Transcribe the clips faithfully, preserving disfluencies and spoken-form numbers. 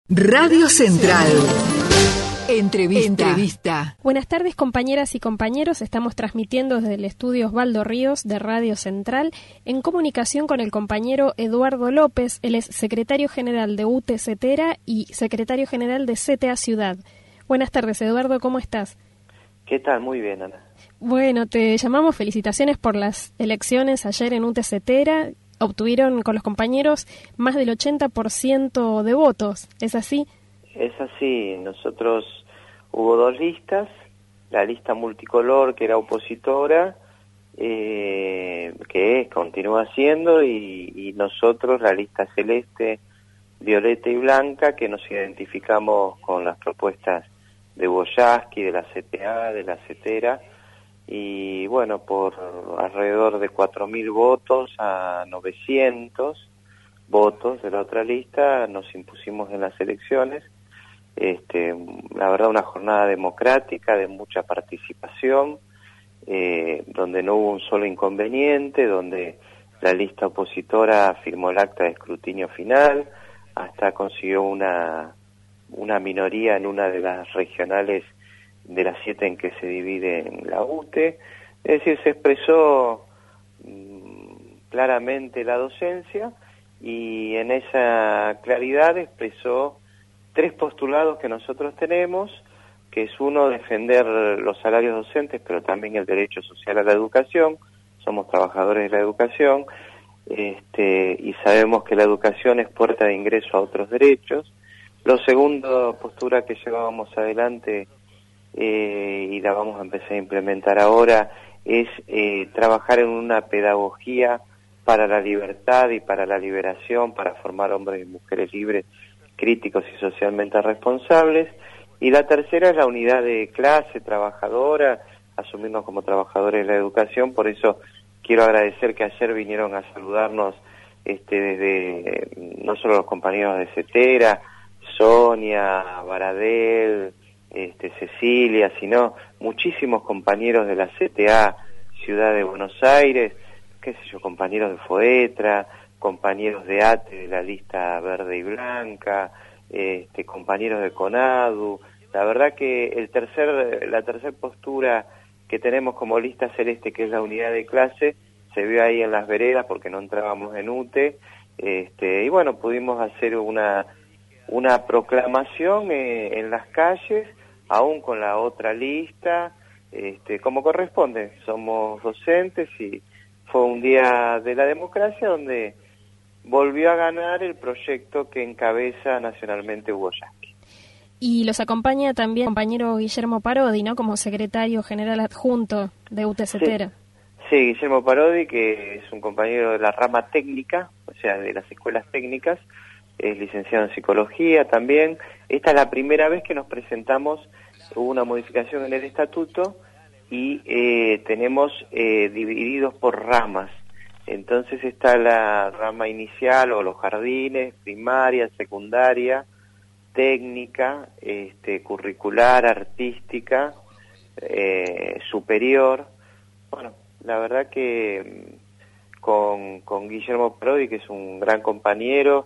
Radio Central. Entrevista. Entrevista. Buenas tardes, compañeras y compañeros. Estamos transmitiendo desde el estudio Osvaldo Ríos de Radio Central en comunicación con el compañero Eduardo López. Él es secretario general de U T E Cetera y secretario general de C T A Ciudad. Buenas tardes, Eduardo, ¿cómo estás? ¿Qué tal? Muy bien, Ana. Bueno, te llamamos, felicitaciones por las elecciones ayer en U T E Cetera. Obtuvieron con los compañeros más del ochenta por ciento de votos, ¿es así? Es así. Nosotros hubo dos listas, la lista multicolor que era opositora, eh, que es, continúa siendo, y, y nosotros la lista celeste, violeta y blanca, que nos identificamos con las propuestas de Boyaski, de la C T A, de la Cetera, y bueno, por alrededor de cuatro mil votos a novecientos votos de la otra lista nos impusimos en las elecciones. Este, la verdad, una jornada democrática de mucha participación, eh, donde no hubo un solo inconveniente, donde la lista opositora firmó el acta de escrutinio final, hasta consiguió una, una minoría en una de las regionales de las siete en que se divide en la U T E, es decir, se expresó mmm, claramente la docencia, y en esa claridad expresó tres postulados que nosotros tenemos, que es uno, defender los salarios docentes, pero también el derecho social a la educación. Somos trabajadores de la educación, este, y sabemos que la educación es puerta de ingreso a otros derechos. Lo segundo, postura que llevábamos adelante, eh, y la vamos a empezar a implementar ahora, es eh, trabajar en una pedagogía para la libertad y para la liberación, para formar hombres y mujeres libres, críticos y socialmente responsables. Y la tercera es la unidad de clase trabajadora, asumirnos como trabajadores de la educación. Por eso quiero agradecer que ayer vinieron a saludarnos este, desde no solo los compañeros de Cetera, Sonia, Baradel, este, Cecilia, sino muchísimos compañeros de la C T A Ciudad de Buenos Aires, qué sé yo, compañeros de FOETRA, compañeros de A T E de la lista verde y blanca, este, compañeros de CONADU. La verdad que el tercer, la tercer postura que tenemos como lista celeste, que es la unidad de clase, se vio ahí en las veredas porque no entrábamos en U T E, este, y bueno, pudimos hacer una, una proclamación eh, en las calles, aún con la otra lista, este, como corresponde. Somos docentes y fue un día de la democracia donde volvió a ganar el proyecto que encabeza nacionalmente Hugo Yasky. Y los acompaña también el compañero Guillermo Parodi, ¿no?, como secretario general adjunto de U T E Cetera. Sí, sí, Guillermo Parodi, que es un compañero de la rama técnica, o sea, de las escuelas técnicas, es licenciado en psicología también. Esta es la primera vez que nos presentamos, hubo una modificación en el estatuto, y eh, tenemos eh, divididos por ramas. Entonces está la rama inicial o los jardines, primaria, secundaria, técnica, este, curricular, artística, eh, superior. Bueno, la verdad que con, con Guillermo Parodi, que es un gran compañero,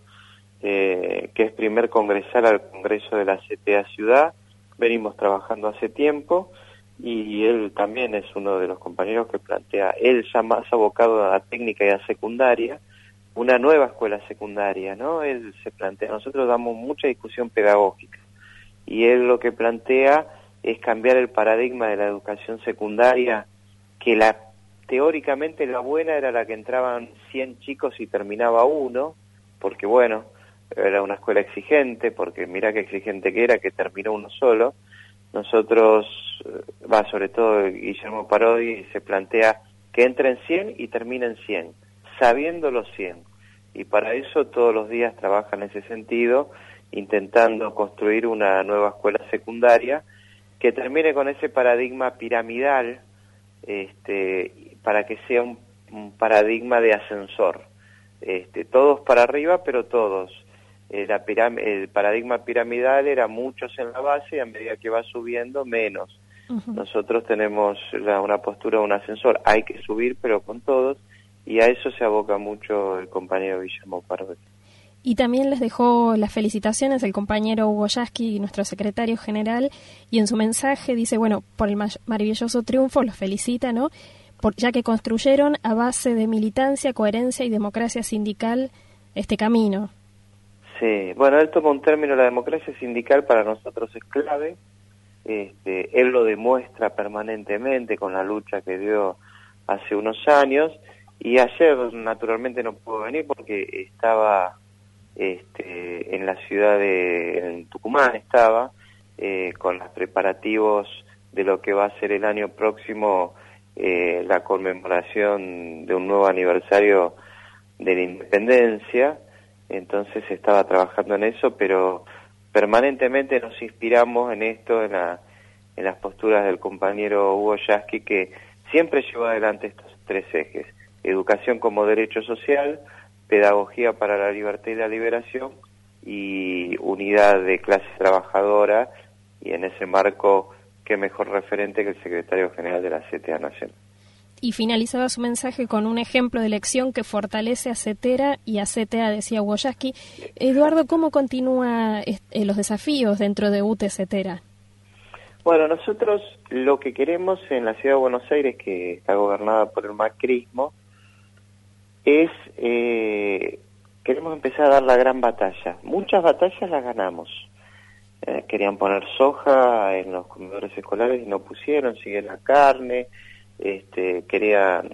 eh, que es primer congresal al Congreso de la C T A Ciudad, venimos trabajando hace tiempo, y él también es uno de los compañeros que plantea, él ya más abocado a la técnica y a secundaria, una nueva escuela secundaria, ¿no? Él se plantea, nosotros damos mucha discusión pedagógica, y él lo que plantea es cambiar el paradigma de la educación secundaria, que la teóricamente la buena era la que entraban cien chicos y terminaba uno, porque bueno, era una escuela exigente, porque mira qué exigente que era, que terminó uno solo. Nosotros, va sobre todo Guillermo Parodi, se plantea que entren cien y terminen cien, sabiendo los cien. Y para eso todos los días trabaja en ese sentido, intentando construir una nueva escuela secundaria que termine con ese paradigma piramidal, este, para que sea un, un paradigma de ascensor. Este, todos para arriba, pero todos. Eh, la piram el paradigma piramidal era muchos en la base, y a medida que va subiendo, menos. Uh-huh. Nosotros tenemos la, una postura de un ascensor, hay que subir, pero con todos, y a eso se aboca mucho el compañero Guillermo Parodi. Y también les dejó las felicitaciones el compañero Hugo Yasky, nuestro secretario general, y en su mensaje dice, bueno, por el maravilloso triunfo los felicita, ¿no? Por, ya que construyeron a base de militancia, coherencia y democracia sindical este camino. Sí, bueno, él toma un término, la democracia sindical para nosotros es clave, este, él lo demuestra permanentemente con la lucha que dio hace unos años, y ayer naturalmente no pudo venir porque estaba este, en la ciudad de en Tucumán, estaba eh, con los preparativos de lo que va a ser el año próximo eh, la conmemoración de un nuevo aniversario de la independencia, entonces estaba trabajando en eso, pero permanentemente nos inspiramos en esto, en, la, en las posturas del compañero Hugo Yasky, que siempre llevó adelante estos tres ejes: educación como derecho social, pedagogía para la libertad y la liberación, y unidad de clase trabajadora, y en ese marco, qué mejor referente que el secretario general de la C T A Nacional. Y finalizaba su mensaje con un ejemplo de elección que fortalece a CETERA y a C T A, decía Hugo Yasky. Eduardo, ¿cómo continúa eh, los desafíos dentro de U T E CETERA? Bueno, nosotros lo que queremos en la ciudad de Buenos Aires, que está gobernada por el macrismo, es, eh, queremos empezar a dar la gran batalla. Muchas batallas las ganamos. Eh, querían poner soja en los comedores escolares y no pusieron, siguen la carne. Este, querían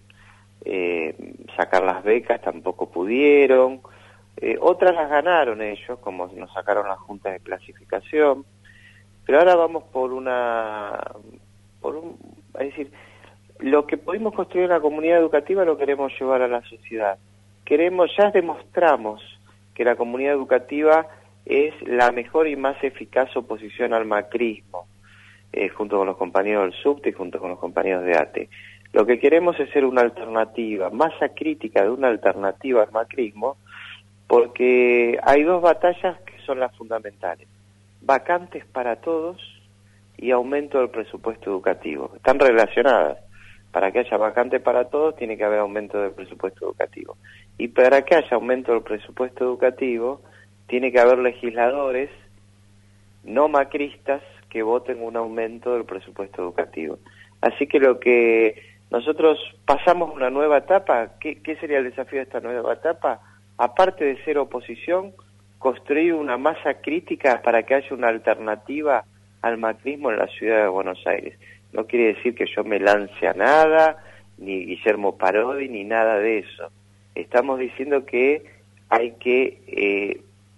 eh, sacar las becas, tampoco pudieron. Eh, otras las ganaron ellos, como nos sacaron las juntas de clasificación. Pero ahora vamos por una, por un, es decir, lo que pudimos construir en la comunidad educativa lo queremos llevar a la sociedad. Queremos, ya demostramos que la comunidad educativa es la mejor y más eficaz oposición al macrismo, eh, junto con los compañeros del SUBTE y junto con los compañeros de ATE. Lo que queremos es ser una alternativa, masa crítica de una alternativa al macrismo, porque hay dos batallas que son las fundamentales: vacantes para todos y aumento del presupuesto educativo. Están relacionadas. Para que haya vacante para todos tiene que haber aumento del presupuesto educativo. Y para que haya aumento del presupuesto educativo tiene que haber legisladores no macristas que voten un aumento del presupuesto educativo. Así que lo que nosotros pasamos una nueva etapa, ¿qué, qué sería el desafío de esta nueva etapa? Aparte de ser oposición, construir una masa crítica para que haya una alternativa al macrismo en la ciudad de Buenos Aires. No quiere decir que yo me lance a nada, ni Guillermo Parodi, ni nada de eso. Estamos diciendo que hay que eh,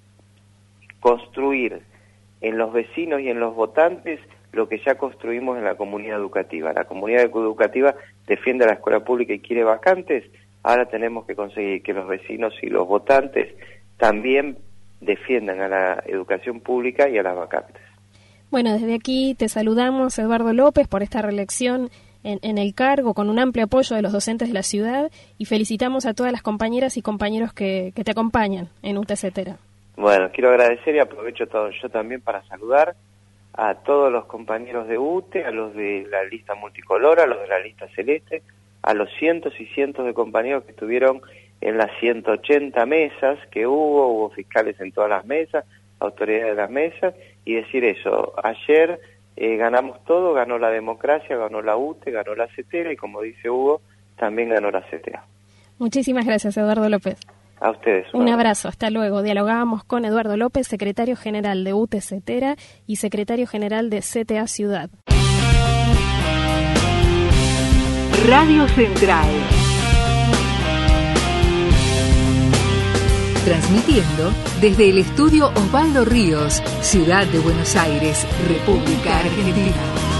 construir en los vecinos y en los votantes lo que ya construimos en la comunidad educativa. La comunidad educativa defiende a la escuela pública y quiere vacantes. Ahora tenemos que conseguir que los vecinos y los votantes también defiendan a la educación pública y a las vacantes. Bueno, desde aquí te saludamos, Eduardo López, por esta reelección en, en el cargo, con un amplio apoyo de los docentes de la ciudad, y felicitamos a todas las compañeras y compañeros que, que te acompañan en U T E CETERA. Bueno, quiero agradecer y aprovecho todo yo también para saludar a todos los compañeros de U T E, a los de la lista multicolor, a los de la lista celeste, a los cientos y cientos de compañeros que estuvieron en las ciento ochenta mesas que hubo, hubo fiscales en todas las mesas, autoridades de las mesas, y decir eso: ayer eh, ganamos todo, ganó la democracia, ganó la U T E, ganó la CETERA, y como dice Hugo, también ganó la C T A. Muchísimas gracias, Eduardo López. A ustedes. Un abrazo, hasta luego. Dialogábamos con Eduardo López, secretario general de U T E CETERA y secretario general de C T A Ciudad. Radio Central. Transmitiendo desde el estudio Osvaldo Ríos, Ciudad de Buenos Aires, República Argentina.